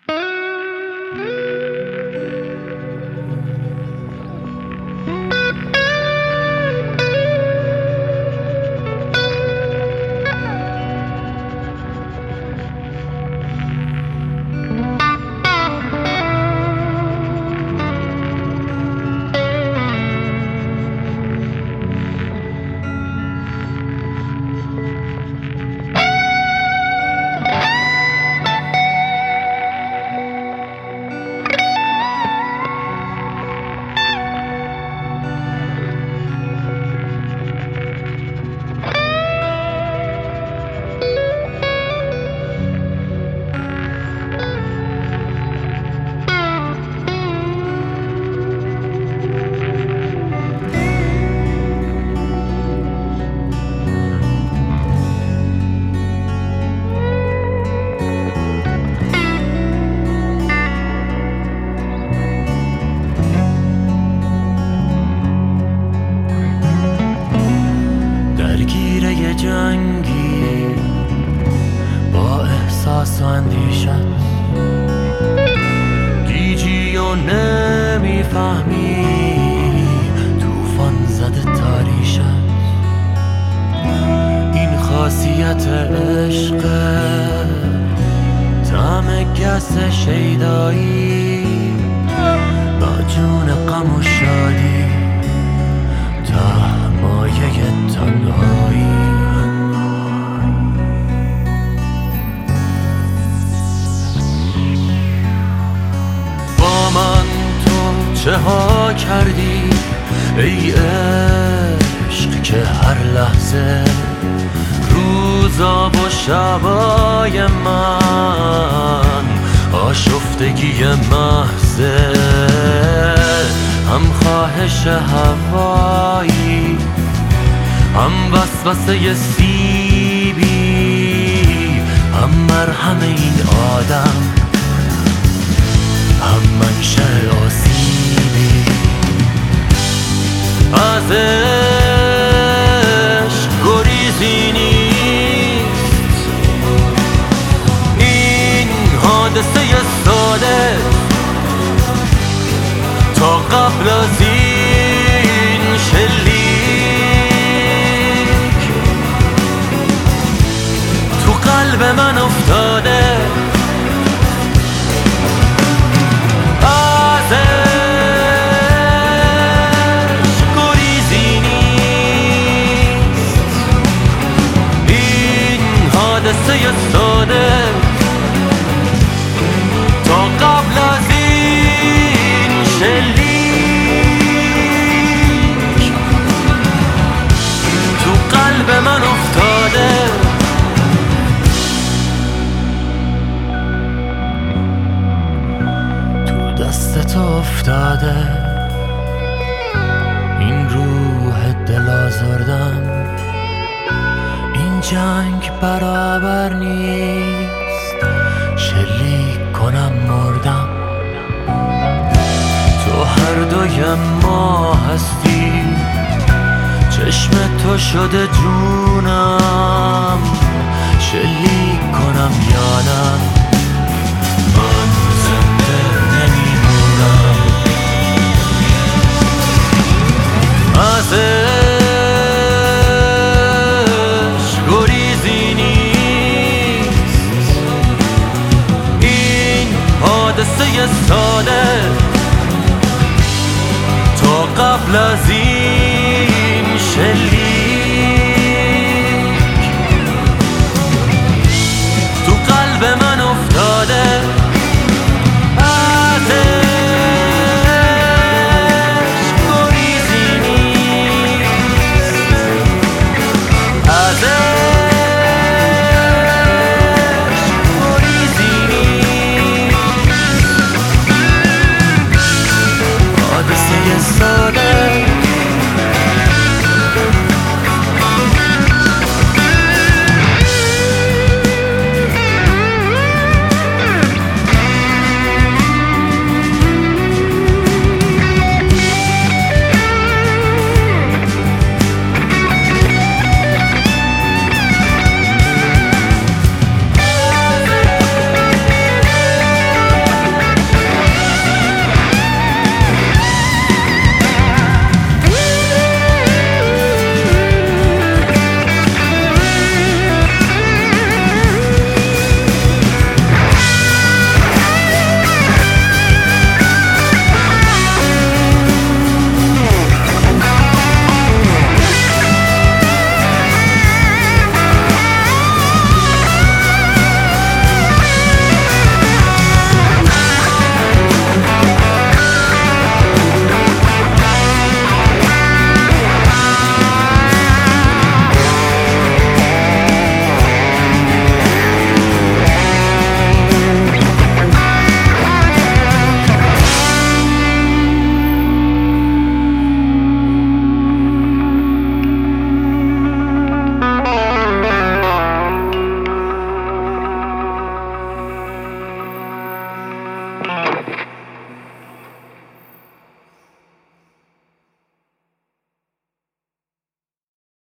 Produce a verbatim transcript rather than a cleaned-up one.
جنگی با احساس و اندیشت، گیجی و نمیفهمی توفان زده تاریشت. این خاصیت عشق، طعم گس شیدایی با جون غم و شادی تا مایه تنهایی. با من تو چه ها کردی ای عشق که هر لحظه روزا و شبای من آشفتگی محضه، هم خواهش هوایی، هم وسوسه سیبی، هم مرهم این آدم، هم منشأ آسیبی. از عشق گریزی نیست، این حادثه ساده تا قبل از این شلیک تو قلب من افتاده. از عشق گریزی نیست، این حادثه ساده تا قبل از این شلیک تو قلب من افتاده. تو دستت افتاده این روح دل آزردم، این جنگ برابر نیست شلیک کنم مردم. تو هر دوی ما هستی، چشم تو شده جونم، شلیک کنم یا نه من زنده نمیمونم. از عشق گریزی نیست، این حادثه ساده تا قبل از این